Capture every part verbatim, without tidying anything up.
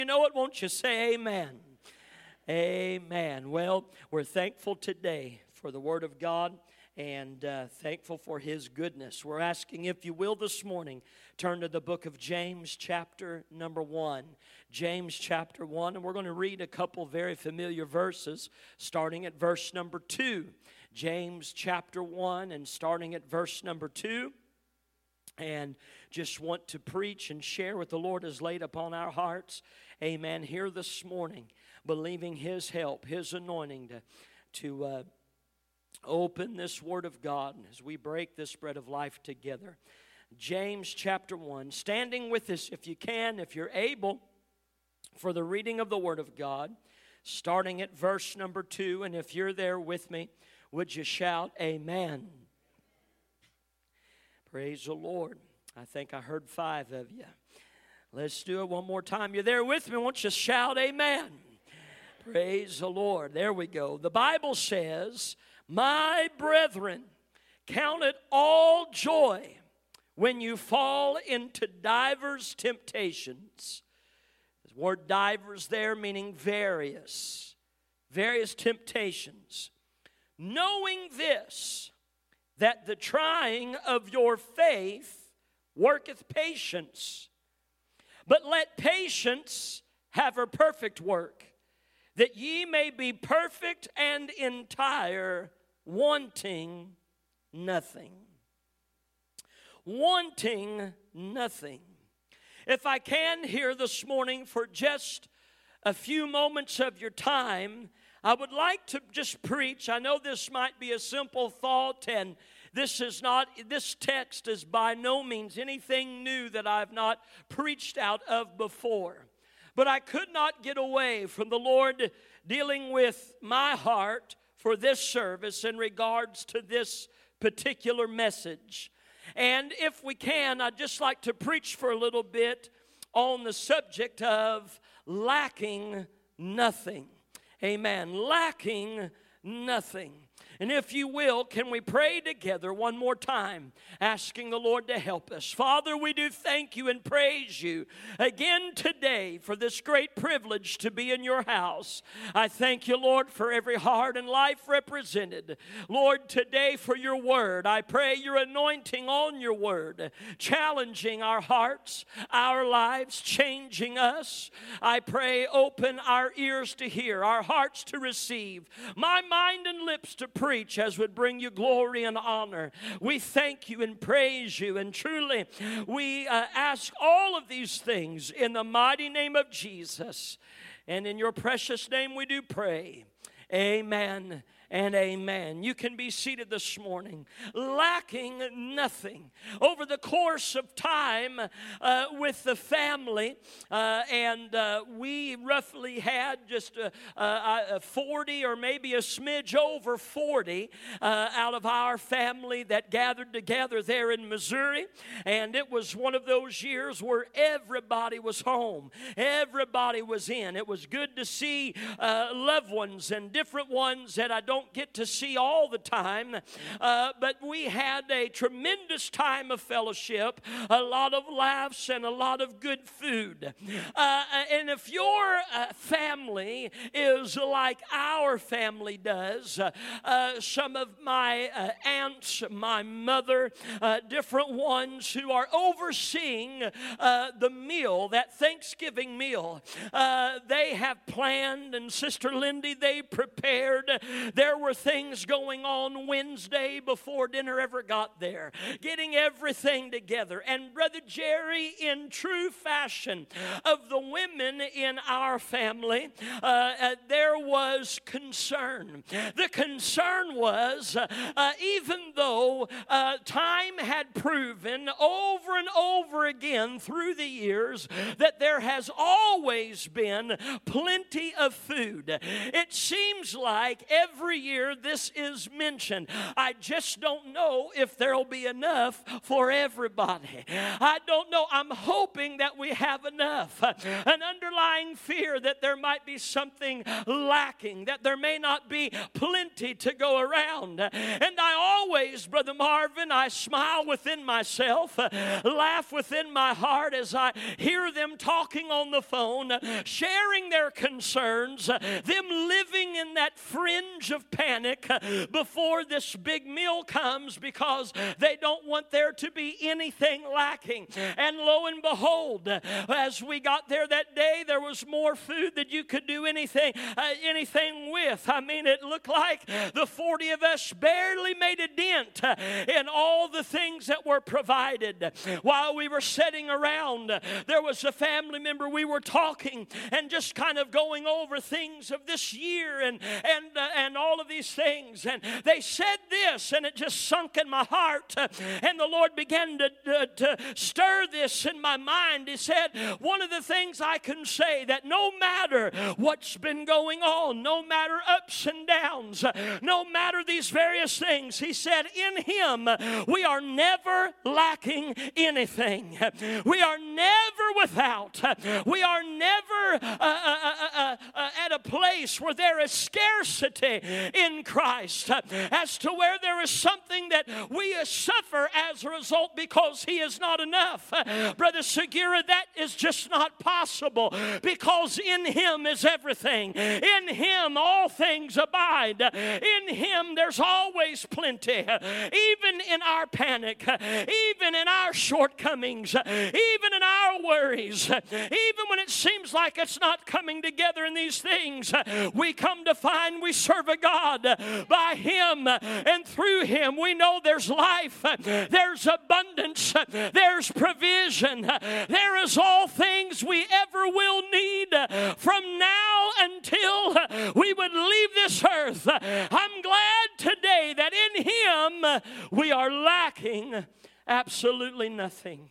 You know it, won't you say amen? Amen. Well, we're thankful today for the Word of God and uh, thankful for His goodness. We're asking, if you will, this morning, turn to the book of James, chapter number one. James, chapter one, and we're going to read a couple very familiar verses, starting at verse number two. James, chapter one, and starting at verse number two. And just want to preach and share what the Lord has laid upon our hearts. Amen. Here this morning, believing His help, His anointing to, to uh, open this Word of God as we break this bread of life together. James chapter one. Standing with us, if you can, if you're able, for the reading of the Word of God, starting at verse number two. And if you're there with me, would you shout amen? Praise the Lord. I think I heard five of you. Let's do it one more time. You're there with me. Won't you shout amen? Praise the Lord. There we go. The Bible says, my brethren, count it all joy when you fall into divers temptations. The word divers there meaning various. Various temptations. Knowing this, that the trying of your faith worketh patience. But let patience have her perfect work, that ye may be perfect and entire, wanting nothing. Wanting nothing. If I can here this morning for just a few moments of your time, I would like to just preach. I know this might be a simple thought, and this is not, this text is by no means anything new that I've not preached out of before. But I could not get away from the Lord dealing with my heart for this service in regards to this particular message. And if we can, I'd just like to preach for a little bit on the subject of lacking nothing. Amen. Lacking nothing. And if you will, can we pray together one more time, asking the Lord to help us. Father, we do thank you and praise you again today for this great privilege to be in your house. I thank you, Lord, for every heart and life represented. Lord, today for your word, I pray your anointing on your word, challenging our hearts, our lives, changing us. I pray open our ears to hear, our hearts to receive, my mind and lips to preach. As would bring you glory and honor. We thank you and praise you, and truly we uh, ask all of these things in the mighty name of Jesus, and in your precious name we do pray. Amen and amen. You can be seated this morning. Lacking nothing. Over the course of time uh, with the family, uh, and uh, we roughly had just a, a, a forty or maybe a smidge over forty uh, out of our family that gathered together there in Missouri. And it was one of those years where everybody was home. Everybody was in. It was good to see uh, loved ones and different ones that I don't get to see all the time, uh, but we had a tremendous time of fellowship, a lot of laughs and a lot of good food. Uh, and if your uh, family is like our family does, uh, uh, some of my uh, aunts, my mother, uh, different ones who are overseeing uh, the meal, that Thanksgiving meal, uh, they have planned, and Sister Lindy, they prepared. There were things going on Wednesday before dinner ever got there, getting everything together. And Brother Jerry, in true fashion of the women in our family, uh, uh, there was concern. The concern was, uh, uh, even though uh, time had proven over and over again through the years that there has always been plenty of food, it seems like every year this is mentioned. I just don't know if there'll be enough for everybody. I don't know. I'm hoping that we have enough. And underlying fear that there might be something lacking, that there may not be plenty to go around. And I always, Brother Marvin, I smile within myself, uh, laugh within my heart as I hear them talking on the phone, uh, sharing their concerns, uh, them living in that fringe of panic uh, before this big meal comes because they don't want there to be anything lacking. And lo and behold, uh, as we got there that day, there was more food than you could do anything, uh, anything with. I mean, it looked like the forty of us barely made a dent uh, in all the things that were provided. While we were sitting around, uh, there was a family member, we were talking and just kind of going over things of this year and and uh, and all of these things, and they said this, and it just sunk in my heart, uh, and the Lord began to, uh, to stir this in my mind. He said, one of the things I can say, that no matter what's been going on, no matter ups and downs, uh, no matter these various things, he said, in him we are never lacking anything. We are never without. We are never uh, uh, uh, uh, uh, at a place where there is scarcity in Christ, uh, as to where there is something that we uh, suffer as a result because he is not enough. Uh, Brother Segura, that is just not possible, because in him is everything. In him all things abide. In him there's always plenty. Even in our panic, even in our shortcomings, even in our worries, even when it seems like it's not coming together in these things, we come to find we serve a God. By him and through him we know there's life, there's abundance, there's provision, there is all things we ever will need from now until we would leave this earth. I'm glad today that in him we are lacking absolutely nothing.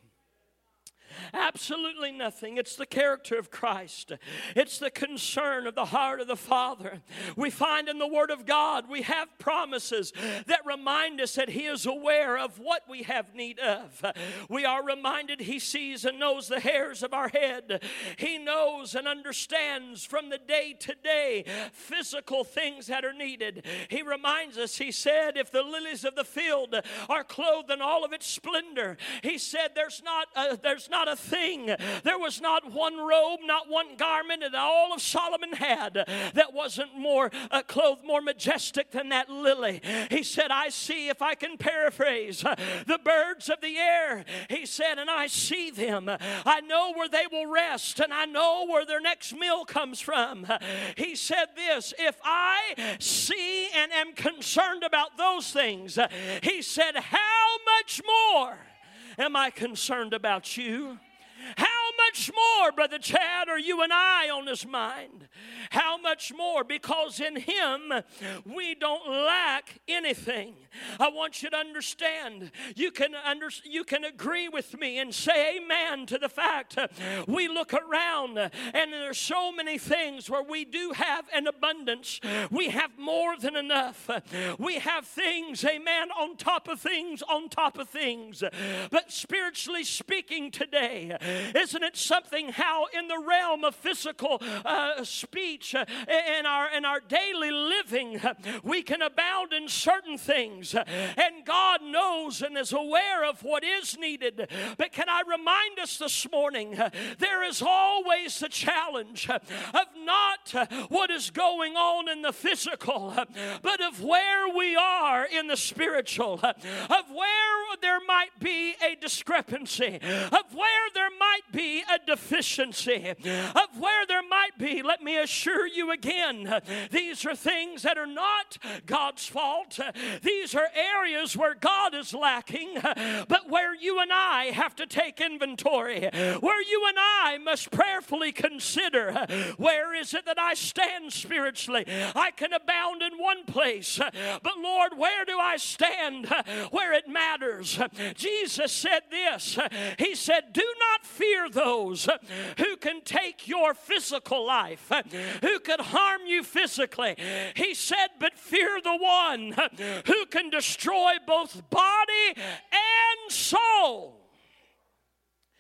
Absolutely nothing. It's the character of Christ. It's the concern of the heart of the Father. We find in the Word of God, we have promises that remind us that he is aware of what we have need of. We are reminded he sees and knows the hairs of our head. He knows and understands from the day to day physical things that are needed. He reminds us, he said, if the lilies of the field are clothed in all of its splendor, he said there's not a, there's not a thing, there was not one robe, not one garment that all of Solomon had that wasn't more uh, clothed more majestic than that lily. He said, I see, if I can paraphrase, uh, the birds of the air. He said, and I see them. I know where they will rest, and I know where their next meal comes from. He said this, if I see and am concerned about those things, he said, how much more am I concerned about you? How much more, Brother Chad, are you and I on his mind? How much more? Because in him we don't lack anything. I want you to understand. You can under, you can agree with me and say amen to the fact uh, we look around uh, and there's so many things where we do have an abundance. We have more than enough. Uh, we have things, amen, on top of things, on top of things. But spiritually speaking today, isn't it something how in the realm of physical uh, speech uh, in our in our daily living uh, we can abound in certain things, uh, and God knows and is aware of what is needed. But can I remind us this morning, uh, there is always the challenge uh, of not uh, what is going on in the physical, uh, but of where we are in the spiritual, uh, of where there might be a discrepancy, of where there might be a deficiency, of where there might be, let me assure you again, these are things that are not God's fault. These are areas where God is lacking, but where you and I have to take inventory, where you and I must prayerfully consider, where is it that I stand spiritually? I can abound in one place, but Lord, where do I stand where it matters? Jesus said this, he said, do not fear those who can take your physical life, who could harm you physically. He said, but fear the one who can destroy both body and soul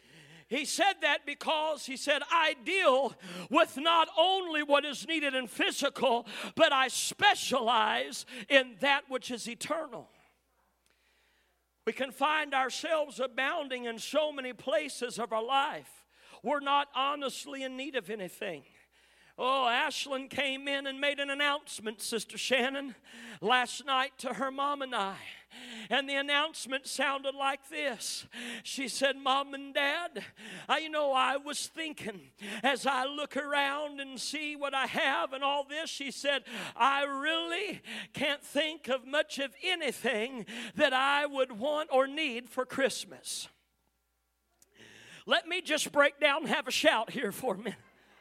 He said that because he said, I deal with not only what is needed in physical, but I specialize in that which is eternal. We can find ourselves abounding in so many places of our life. We're not honestly in need of anything. Oh, Ashlyn came in and made an announcement, Sister Shannon, last night to her mom and I. And the announcement sounded like this. She said, Mom and Dad, I, you know, I was thinking as I look around and see what I have and all this, she said, I really can't think of much of anything that I would want or need for Christmas. Let me just break down and have a shout here for a minute.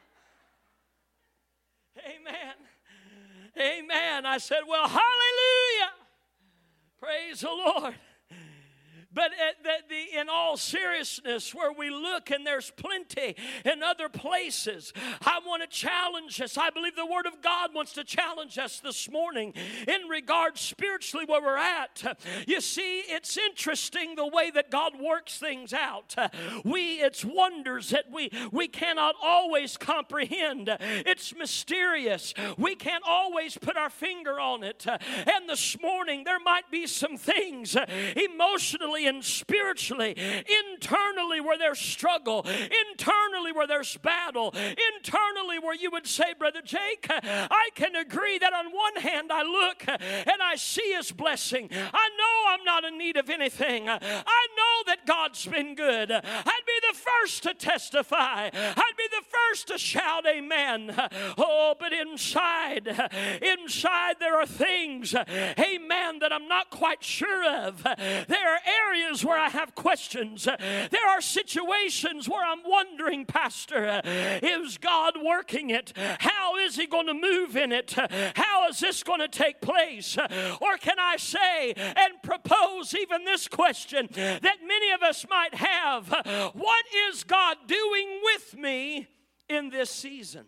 Amen. Amen. I said, well, hallelujah. Praise the Lord. But at the, the, in all seriousness, where we look and there's plenty in other places, I want to challenge us. I believe the Word of God wants to challenge us this morning in regards spiritually where we're at. You see, it's interesting the way that God works things out. We, it's wonders that we, we cannot always comprehend. It's mysterious. We can't always put our finger on it. And this morning, there might be some things emotionally and spiritually, internally where there's struggle, internally where there's battle, internally where you would say, Brother Jake, I can agree that on one hand I look and I see His blessing. I know I'm not in need of anything. I know that God's been good. I'd be the first to testify. I'd be the first to shout amen. Oh, but inside, inside there are things, amen, that I'm not quite sure of. There are areas where I have questions. There are situations where I'm wondering, Pastor, is God working it? How is He going to move in it? How is this going to take place? Or can I say and propose even this question that many of us might have? What is God doing with me in this season?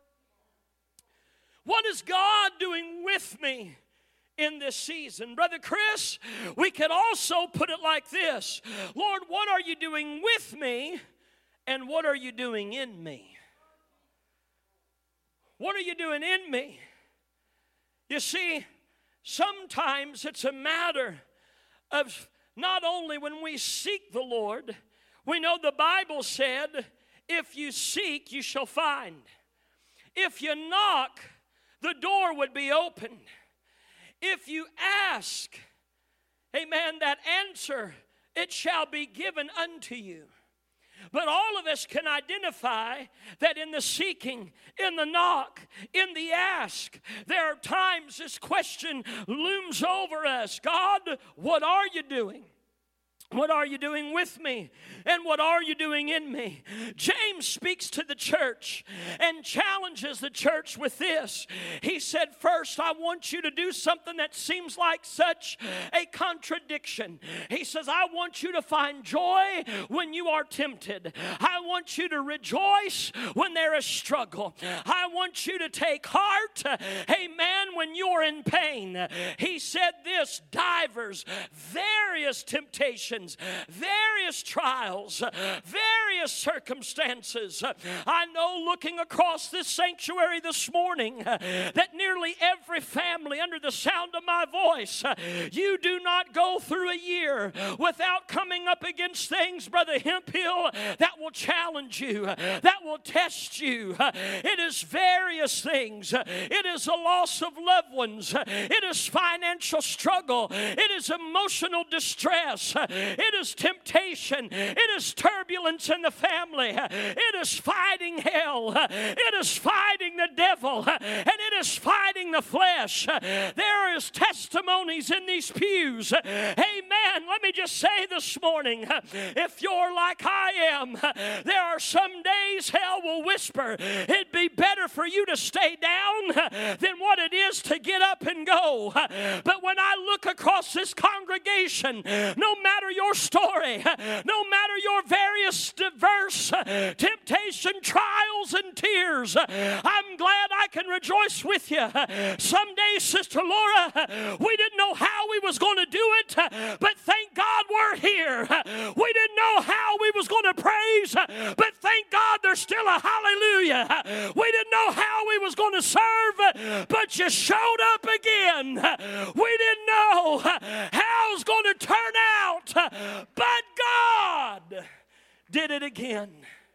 What is God doing with me in this season? Brother Chris, we could also put it like this. Lord, what are you doing with me and what are you doing in me? What are you doing in me? You see, sometimes it's a matter of not only when we seek the Lord, we know the Bible said, if you seek, you shall find. If you knock, the door would be opened. If you ask, amen, that answer, it shall be given unto you. But all of us can identify that in the seeking, in the knock, in the ask, there are times this question looms over us. God, what are you doing? What are you doing with me? And what are you doing in me? James speaks to the church and challenges the church with this. He said, first, I want you to do something that seems like such a contradiction. He says, I want you to find joy when you are tempted. I want you to rejoice when there is struggle. I want you to take heart, amen, when you're in pain. He said this, divers, various temptations, various trials, various circumstances. I know looking across this sanctuary this morning that nearly every family under the sound of my voice, you do not go through a year without coming up against things, Brother Hemphill, that will challenge you, that will test you. It is various things. It is a loss of loved ones. It is financial struggle. It is emotional distress. It is temptation. It is turbulence in the family. It is fighting hell. It is fighting the devil. And it is fighting the flesh. There is testimonies in these pews. Amen. Let me just say this morning, if you're like I am, there are some days hell will whisper, it'd be better for you to stay down than what it is to get up and go. But when I look across this congregation, no matter your story, no matter your various diverse temptation, trials, and tears, I'm glad I can rejoice with you. Some days, Sister Laura, we didn't know how we was going to do it, but thank God we're here. We didn't know how we was going to praise, but thank God there's still a hallelujah. We didn't know how we was going to serve, but you showed up again. We didn't know how it was going to turn out, but God did it again.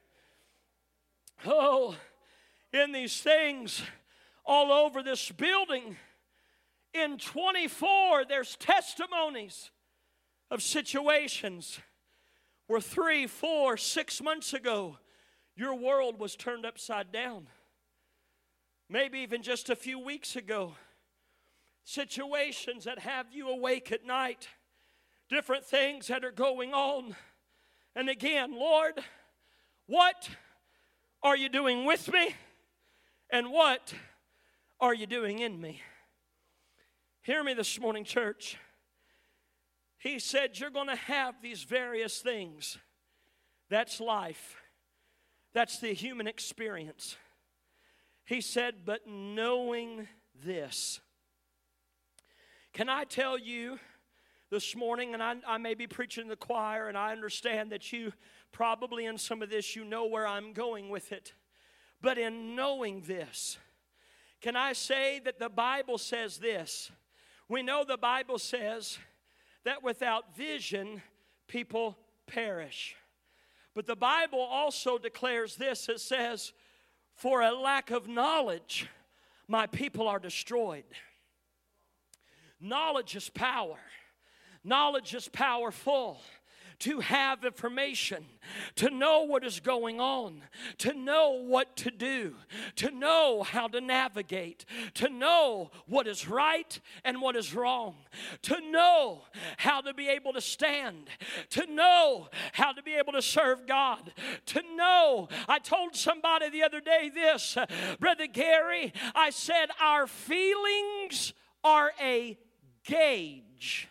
Oh, in these things all over this building, in twenty-four, there's testimonies of situations where three, four, six months ago, your world was turned upside down. Maybe even just a few weeks ago, situations that have you awake at night, different things that are going on. And again, Lord, what are you doing with me? And what are you doing in me? Hear me this morning, church. He said you're going to have these various things. That's life. That's the human experience. He said, but knowing this. Can I tell you this morning, and I, I may be preaching to the choir, and I understand that you probably in some of this, you know where I'm going with it. But in knowing this, can I say that the Bible says this? We know the Bible says that without vision, people perish. But the Bible also declares this. It says, for a lack of knowledge, my people are destroyed. Knowledge is power. Knowledge is powerful. To have information, to know what is going on, to know what to do, to know how to navigate, to know what is right and what is wrong, to know how to be able to stand, to know how to be able to serve God, to know. I told somebody the other day this, Brother Gary, I said our feelings are a gauge.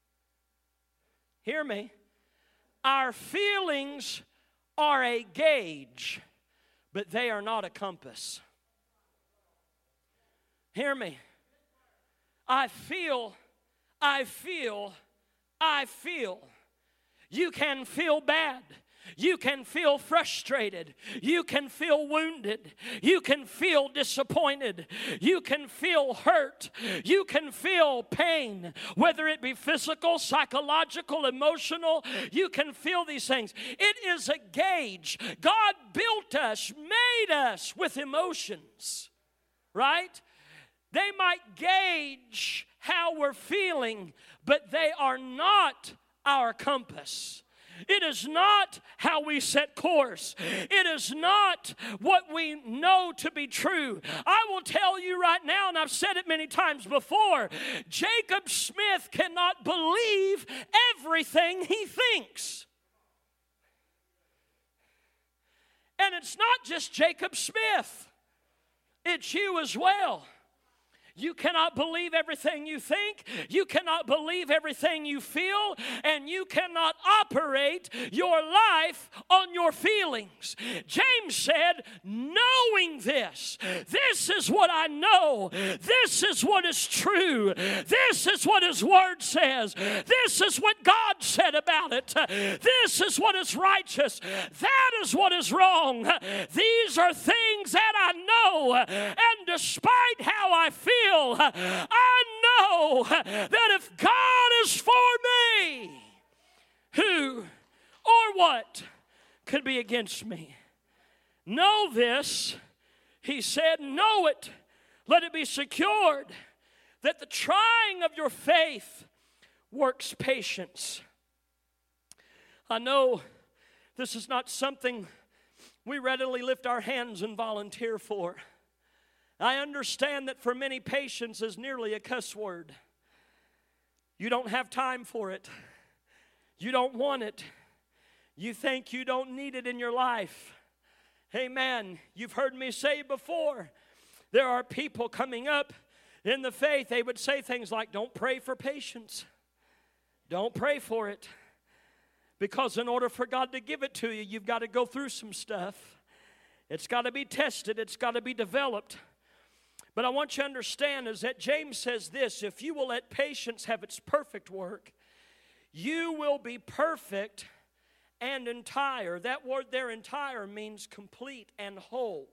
Hear me. Our feelings are a gauge, but they are not a compass. Hear me. I feel, I feel, I feel. You can feel bad. You can feel frustrated. You can feel wounded. You can feel disappointed. You can feel hurt. You can feel pain, whether it be physical, psychological, emotional. You can feel these things. It is a gauge. God built us, made us with emotions, right? They might gauge how we're feeling, but they are not our compass. It is not how we set course. It is not what we know to be true. I will tell you right now, and I've said it many times before, Jacob Smith cannot believe everything he thinks. And it's not just Jacob Smith. It's you as well. You cannot believe everything you think. You cannot believe everything you feel. And you cannot operate your life on your feelings. James said, knowing this, this is what I know. This is what is true. This is what His Word says. This is what God said about it. This is what is righteous. That is what is wrong. These are things that I know. And despite how I feel, I know that if God is for me, who or what could be against me? Know this, he said, know it, let it be secured, that the trying of your faith works patience. I know this is not something we readily lift our hands and volunteer for. I understand that for many, patience is nearly a cuss word. You don't have time for it. You don't want it. You think you don't need it in your life. Amen. You've heard me say before, there are people coming up in the faith, they would say things like, don't pray for patience. Don't pray for it. Because in order for God to give it to you, you've got to go through some stuff. It's got to be tested. It's got to be developed. But I want you to understand is that James says this, if you will let patience have its perfect work, you will be perfect and entire. That word there, entire, means complete and whole,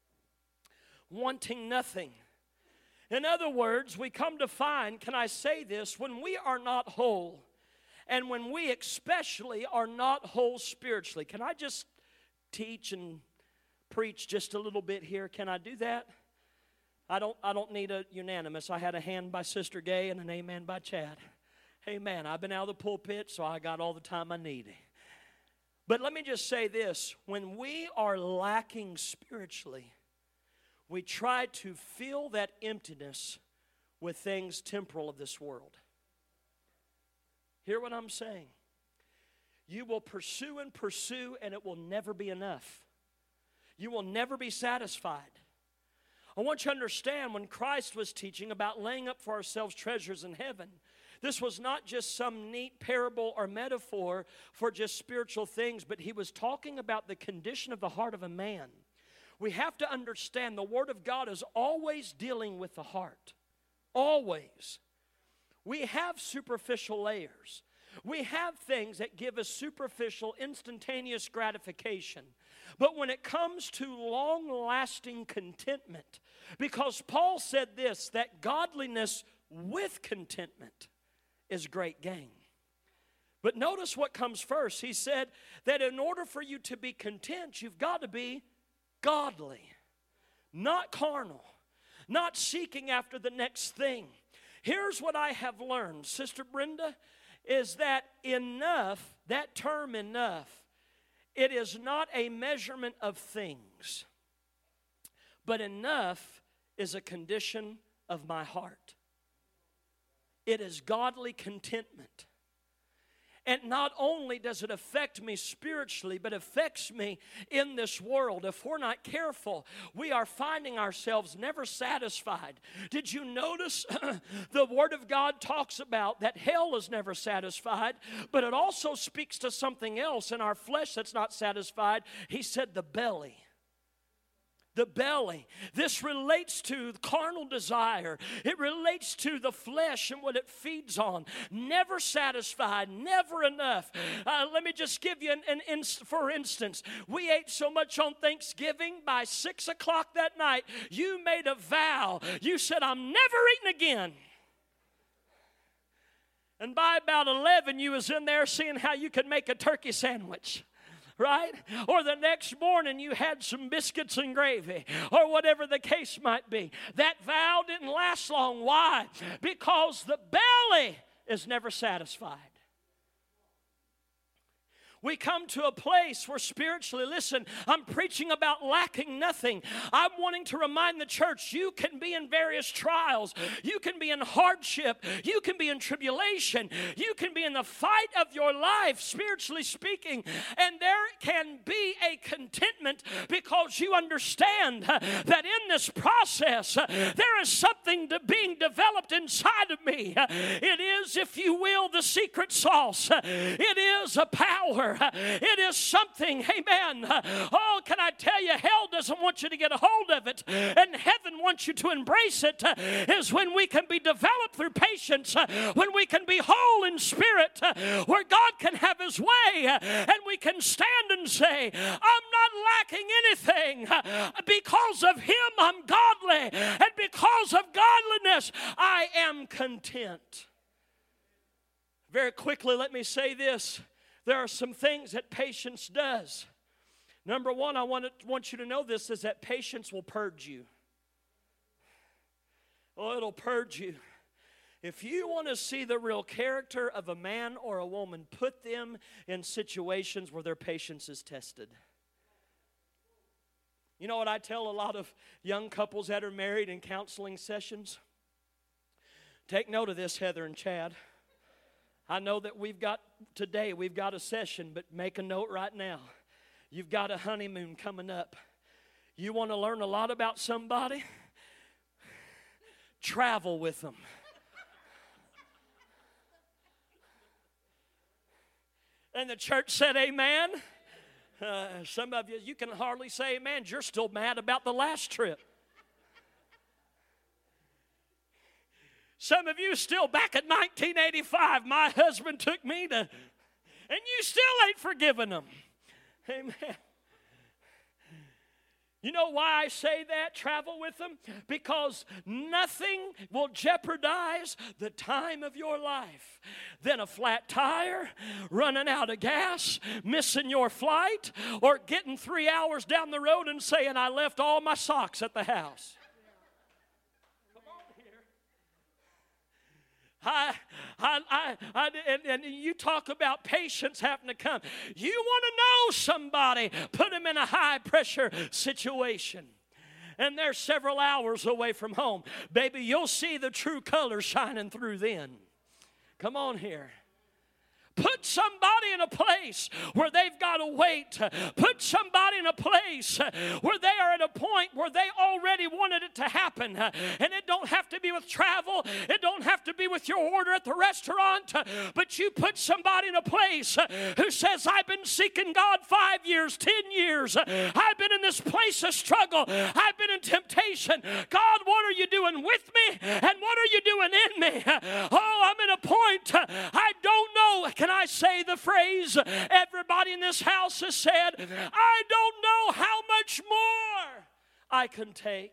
wanting nothing. In other words, we come to find, can I say this, when we are not whole, and when we especially are not whole spiritually, can I just teach and preach just a little bit here? Can I do that? I don't, I don't need a unanimous. I had a hand by Sister Gay and an amen by Chad. Amen. I've been out of the pulpit, so I got all the time I need. But let me just say this. When we are lacking spiritually, we try to fill that emptiness with things temporal of this world. Hear what I'm saying? You will pursue and pursue, and it will never be enough. You will never be satisfied. I want you to understand when Christ was teaching about laying up for ourselves treasures in heaven, this was not just some neat parable or metaphor for just spiritual things, but he was talking about the condition of the heart of a man. We have to understand the Word of God is always dealing with the heart. Always. We have superficial layers. We have things that give us superficial, instantaneous gratification. But when it comes to long-lasting contentment, because Paul said this, that godliness with contentment is great gain. But notice what comes first. He said that in order for you to be content, you've got to be godly, not carnal, not seeking after the next thing. Here's what I have learned, Sister Brenda, is that enough, that term enough, it is not a measurement of things, but enough is a condition of my heart. It is godly contentment. And not only does it affect me spiritually, but affects me in this world. If we're not careful, we are finding ourselves never satisfied. Did you notice the Word of God talks about that hell is never satisfied, but it also speaks to something else in our flesh that's not satisfied. He said the belly. The belly. This relates to carnal desire. It relates to the flesh and what it feeds on. Never satisfied, never enough. Uh, let me just give you an, an inst- for instance. We ate so much on Thanksgiving, by six o'clock that night, you made a vow. You said, I'm never eating again. And by about eleven, you was in there seeing how you could make a turkey sandwich. Right? Or the next morning you had some biscuits and gravy, or whatever the case might be. That vow didn't last long. Why? Because the belly is never satisfied. We come to a place where spiritually, listen, I'm preaching about lacking nothing. I'm wanting to remind the church, you can be in various trials. You can be in hardship. You can be in tribulation. You can be in the fight of your life, spiritually speaking. And there can be a contentment because you understand that in this process, there is something to being developed inside of me. It is, if you will, the secret sauce. It is a power. It is something, amen. Oh, can I tell you, hell doesn't want you to get a hold of it, and heaven wants you to embrace it, is when we can be developed through patience, when we can be whole in spirit, where God can have His way, and we can stand and say, I'm not lacking anything. Because of Him, I'm godly, and because of godliness, I am content. Very quickly, let me say this. There are some things that patience does. Number one, I want, to, want you to know this, is that patience will purge you. Oh, it'll purge you. If you want to see the real character of a man or a woman, put them in situations where their patience is tested. You know what I tell a lot of young couples that are married in counseling sessions? Take note of this, Heather and Chad. I know that we've got, today we've got a session, but make a note right now. You've got a honeymoon coming up. You want to learn a lot about somebody? Travel with them. And the church said amen. Uh, some of you, you can hardly say amen. You're still mad about the last trip. Some of you still back in nineteen eighty-five, my husband took me to, and you still ain't forgiven them. Amen. You know why I say that? Travel with them? Because nothing will jeopardize the time of your life than a flat tire, running out of gas, missing your flight, or getting three hours down the road and saying, I left all my socks at the house. I, I, I, I and, and you talk about patience having to come. You want to know somebody, put them in a high pressure situation, and they're several hours away from home. Baby, you'll see the true colors shining through then. Come on here. Put somebody in a place where they've got to wait. Put somebody in a place where they are at a point where they already wanted it to happen. And it don't have to be with travel. It don't have to be with your order at the restaurant. But you put somebody in a place who says, I've been seeking God five years, ten years. I've been in this place of struggle. I've been in temptation. God, what are you doing with me? And what are you doing in me? Oh, I'm in a point. I don't know. Can I say the phrase everybody in this house has said? I don't know how much more I can take.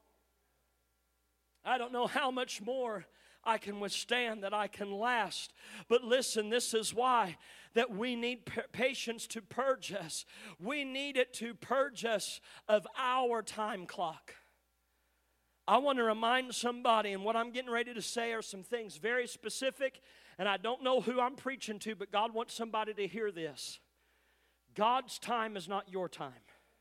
I don't know how much more I can withstand, that I can last. But listen, this is why that we need patience to purge us. We need it to purge us of our time clock. I want to remind somebody, and what I'm getting ready to say are some things very specific, and I don't know who I'm preaching to, but God wants somebody to hear this. God's time is not your time.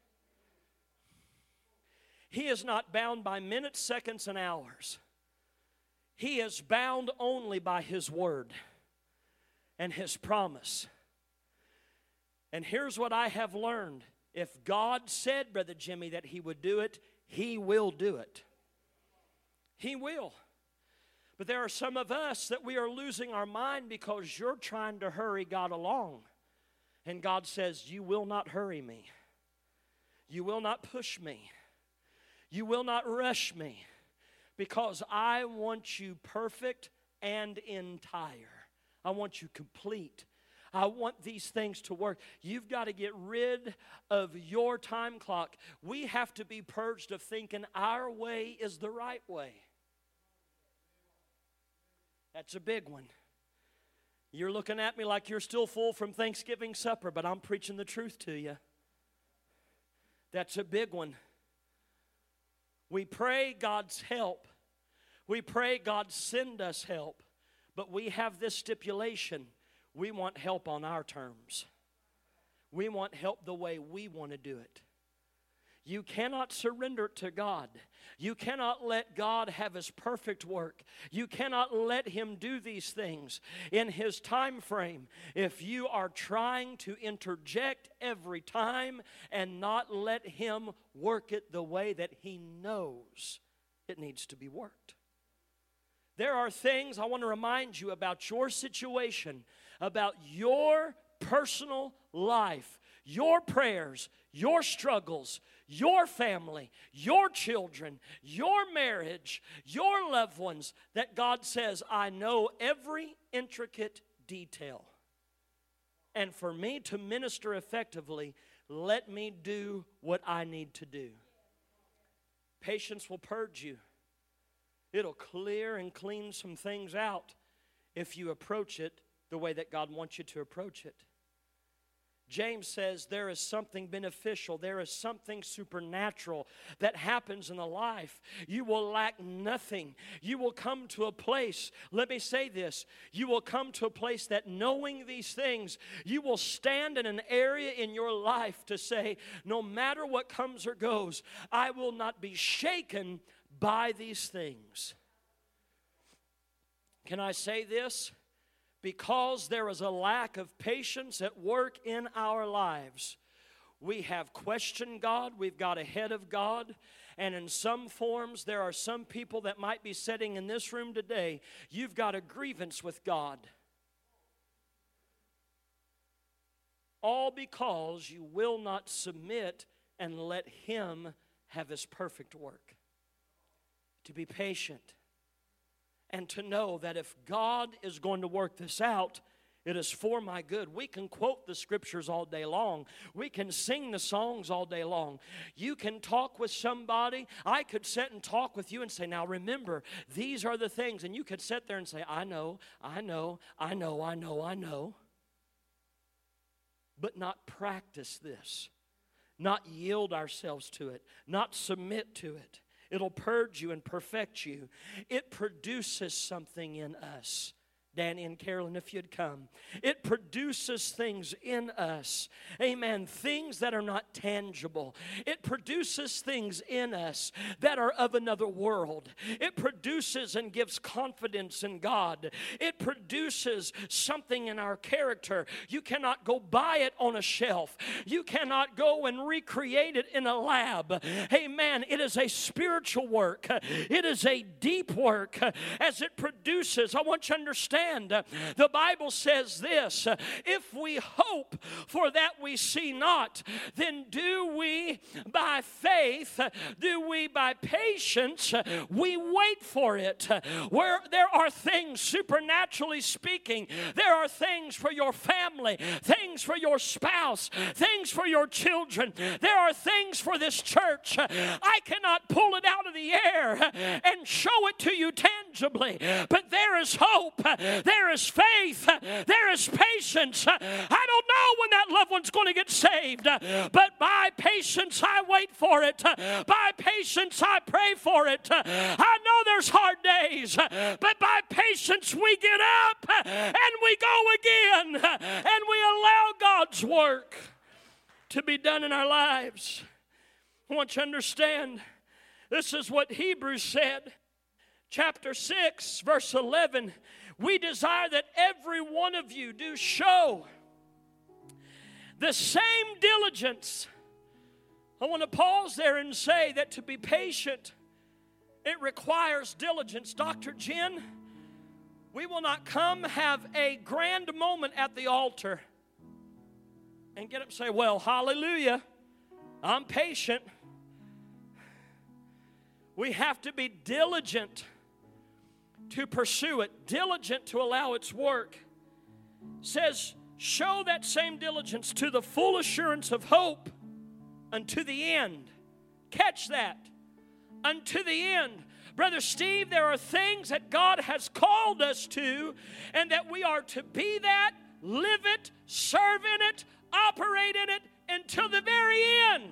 He is not bound by minutes, seconds, and hours. He is bound only by His word and His promise. And here's what I have learned. If God said, Brother Jimmy, that He would do it, He will do it. He will. But there are some of us that we are losing our mind because you're trying to hurry God along. And God says, you will not hurry me. You will not push me. You will not rush me. Because I want you perfect and entire. I want you complete. I want these things to work. You've got to get rid of your time clock. We have to be purged of thinking our way is the right way. That's a big one. You're looking at me like you're still full from Thanksgiving supper, but I'm preaching the truth to you. That's a big one. We pray God's help. We pray God send us help. But we have this stipulation. We want help on our terms. We want help the way we want to do it. You cannot surrender to God. You cannot let God have His perfect work. You cannot let Him do these things in His time frame if you are trying to interject every time and not let Him work it the way that He knows it needs to be worked. There are things I want to remind you about your situation, about your personal life, your prayers, your struggles, your family, your children, your marriage, your loved ones, that God says, I know every intricate detail. And for me to minister effectively, let me do what I need to do. Patience will purge you. It'll clear and clean some things out if you approach it the way that God wants you to approach it. James says there is something beneficial, there is something supernatural that happens in a life. You will lack nothing. You will come to a place, let me say this, you will come to a place that knowing these things, you will stand in an area in your life to say, no matter what comes or goes, I will not be shaken by these things. Can I say this? Because there is a lack of patience at work in our lives, we have questioned God, we've got ahead of God, and in some forms there are some people that might be sitting in this room today, you've got a grievance with God. All because you will not submit and let Him have His perfect work. To be patient and to know that if God is going to work this out, it is for my good. We can quote the scriptures all day long. We can sing the songs all day long. You can talk with somebody. I could sit and talk with you and say, now remember, these are the things. And you could sit there and say, I know, I know, I know, I know, I know. But not practice this. Not yield ourselves to it. Not submit to it. It'll purge you and perfect you. It produces something in us. Danny and Carolyn, if you'd come. It produces things in us. Amen. Things that are not tangible. It produces things in us that are of another world. It produces and gives confidence in God. It produces something in our character. You cannot go buy it on a shelf. You cannot go and recreate it in a lab. Amen. It is a spiritual work. It is a deep work as it produces. I want you to understand. The Bible says this, if we hope for that we see not, then do we by faith, do we by patience, we wait for it. Where there are things, supernaturally speaking, there are things for your family, things for your spouse, things for your children. There are things for this church. I cannot pull it out of the air and show it to you tangibly, but there is hope. There is faith. There is patience. I don't know when that loved one's going to get saved, but by patience I wait for it. By patience I pray for it. I know there's hard days, but by patience we get up and we go again and we allow God's work to be done in our lives. I want you to understand, this is what Hebrews said, chapter six, verse eleven. We desire that every one of you do show the same diligence. I want to pause there and say that to be patient, it requires diligence. Doctor Jen, we will not come have a grand moment at the altar and get up and say, well, hallelujah, I'm patient. We have to be diligent to pursue it, diligent to allow its work. Says, show that same diligence to the full assurance of hope unto the end. Catch that. Unto the end. Brother Steve, there are things that God has called us to, and that we are to be that, live it, serve in it, operate in it until the very end.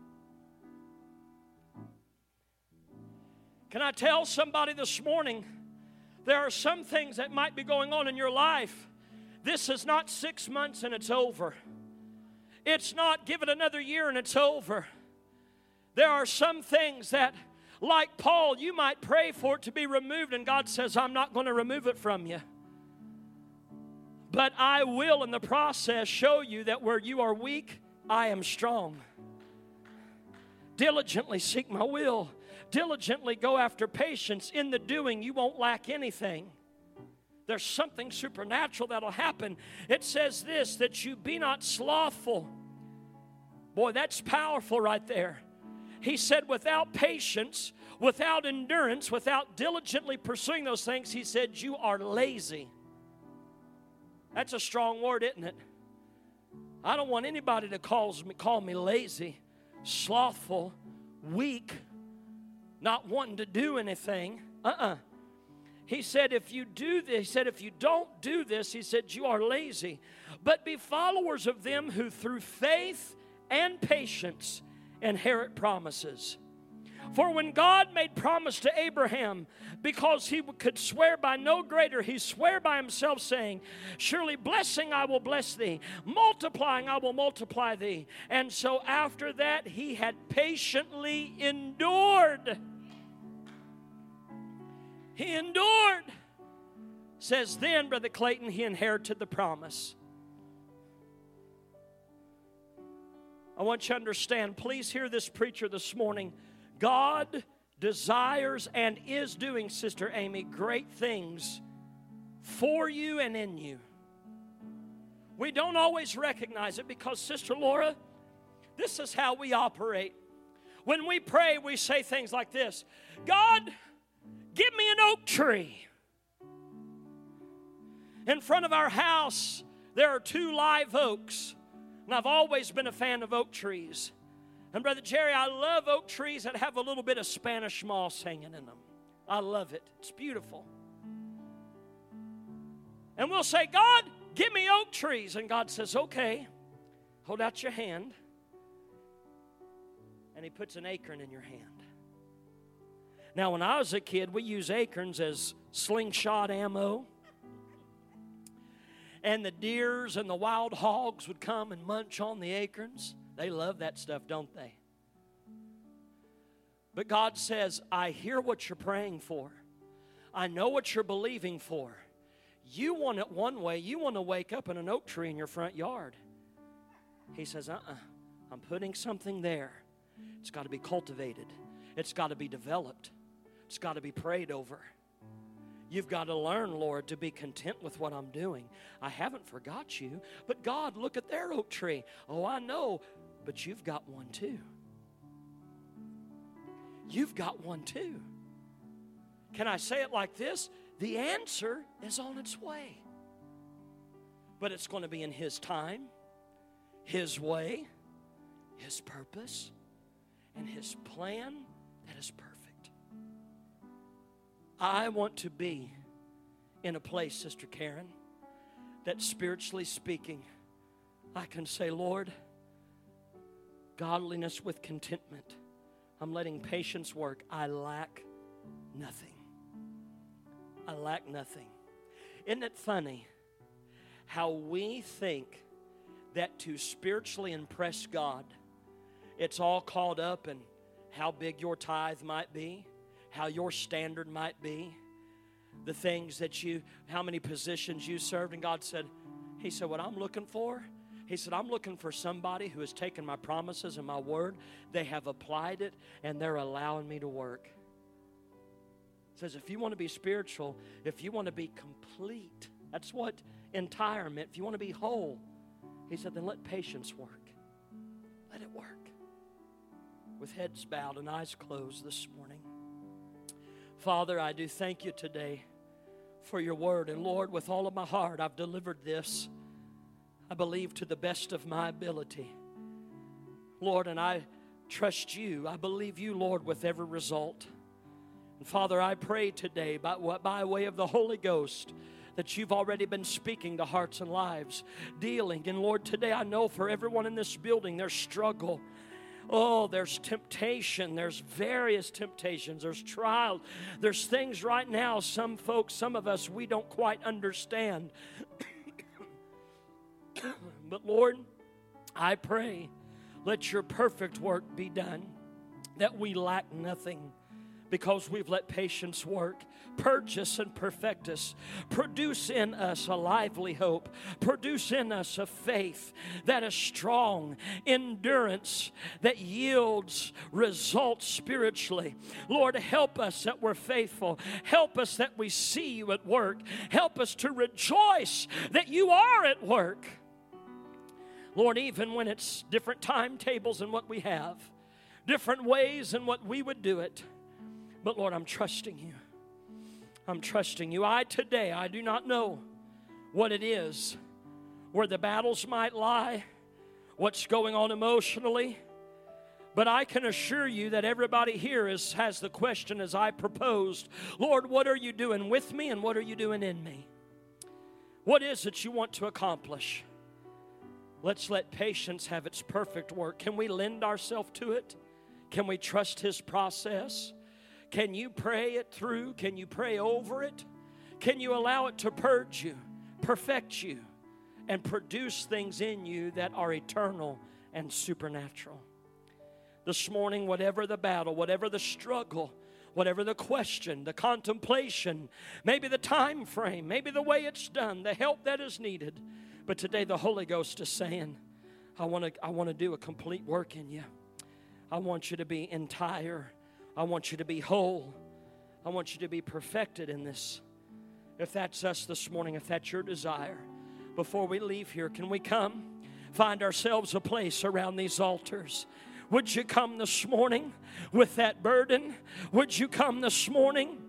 Can I tell somebody this morning, there are some things that might be going on in your life. This is not six months and it's over. It's not give it another year and it's over. There are some things that, like Paul, you might pray for it to be removed, and God says, I'm not going to remove it from you. But I will in the process show you that where you are weak, I am strong. Diligently seek my will. Diligently go after patience. In the doing, you won't lack anything. There's something supernatural that'll happen. It says this, that you be not slothful. Boy, that's powerful right there. He said without patience, without endurance, without diligently pursuing those things, he said you are lazy. That's a strong word, isn't it? I don't want anybody to call me, call me lazy, slothful, weak, not wanting to do anything. Uh-uh. He said, if you do this, he said, if you don't do this, he said, you are lazy. But be followers of them who through faith and patience inherit promises. For when God made promise to Abraham, because he could swear by no greater, he swore by himself, saying, surely blessing I will bless thee, multiplying I will multiply thee. And so after that he had patiently endured. He endured. Says then, Brother Clayton, he inherited the promise. I want you to understand, please hear this preacher this morning. God desires and is doing, Sister Amy, great things for you and in you. We don't always recognize it because, Sister Laura, this is how we operate. When we pray, we say things like this: God, give me an oak tree. In front of our house, there are two live oaks. And I've always been a fan of oak trees. And Brother Jerry, I love oak trees that have a little bit of Spanish moss hanging in them. I love it. It's beautiful. And we'll say, God, give me oak trees. And God says, okay, hold out your hand. And He puts an acorn in your hand. Now, when I was a kid, we used acorns as slingshot ammo. And the deers and the wild hogs would come and munch on the acorns. They love that stuff, don't they? But God says, I hear what you're praying for. I know what you're believing for. You want it one way. You want to wake up in an oak tree in your front yard. He says, uh-uh. I'm putting something there. It's got to be cultivated. It's got to be developed. It's got to be prayed over. You've got to learn, Lord, to be content with what I'm doing. I haven't forgot you. But God, look at their oak tree. Oh, I know. But you've got one too. You've got one too. Can I say it like this? The answer is on its way. But it's going to be in His time, His way, His purpose, and His plan that is perfect. I want to be in a place, Sister Karen, that spiritually speaking, I can say, Lord, godliness with contentment. I'm letting patience work. I lack nothing. I lack nothing. Isn't it funny how we think that to spiritually impress God, it's all caught up in how big your tithe might be, how your standard might be, the things that you, how many positions you served. And God said, He said, what I'm looking for, He said, I'm looking for somebody who has taken my promises and my word. They have applied it, and they're allowing me to work. He says, if you want to be spiritual, if you want to be complete, that's what entire meant. If you want to be whole, He said, then let patience work. Let it work. With heads bowed and eyes closed this morning. Father, I do thank you today for your word. And Lord, with all of my heart, I've delivered this, I believe, to the best of my ability. Lord, and I trust you. I believe you, Lord, with every result. And Father, I pray today by, by way of the Holy Ghost that you've already been speaking to hearts and lives, dealing. And Lord, today I know for everyone in this building, there's struggle. Oh, there's temptation. There's various temptations. There's trials. There's things right now, some folks, some of us, we don't quite understand. But Lord, I pray, let your perfect work be done, that we lack nothing, because we've let patience work. Purge us and perfect us. Produce in us a lively hope. Produce in us a faith that is strong. Endurance that yields results spiritually. Lord, help us that we're faithful. Help us that we see you at work. Help us to rejoice that you are at work. Lord, even when it's different timetables than what we have, different ways than what we would do it, but Lord, I'm trusting you. I'm trusting you. I today, I do not know what it is, where the battles might lie, what's going on emotionally, but I can assure you that everybody here is, has the question as I proposed, Lord, what are you doing with me and what are you doing in me? What is it you want to accomplish? Let's let patience have its perfect work. Can we lend ourselves to it? Can we trust His process? Can you pray it through? Can you pray over it? Can you allow it to purge you, perfect you, and produce things in you that are eternal and supernatural? This morning, whatever the battle, whatever the struggle, whatever the question, the contemplation, maybe the time frame, maybe the way it's done, the help that is needed, but today the Holy Ghost is saying, I want to I want to do a complete work in you. I want you to be entire. I want you to be whole. I want you to be perfected in this. If that's us this morning, if that's your desire, before we leave here, can we come? Find ourselves a place around these altars. Would you come this morning with that burden? Would you come this morning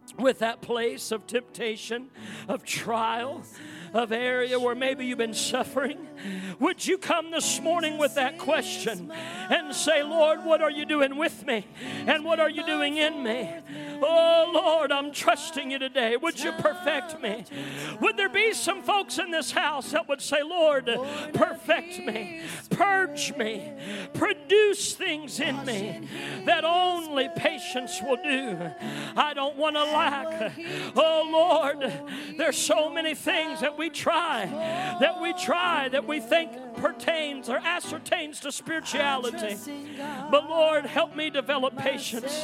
with that place of temptation, of trial, of area where maybe you've been suffering, would you come this morning with that question and say, Lord, what are you doing with me? And what are you doing in me? Oh, Lord, I'm trusting you today. Would you perfect me? Would there be some folks in this house that would say, Lord, perfect me, purge me, produce things in me that only patience will do. I don't want to lack. Oh, Lord, there's so many things that we try, that we try, that we think pertains or ascertains to spirituality. But Lord, help me develop patience.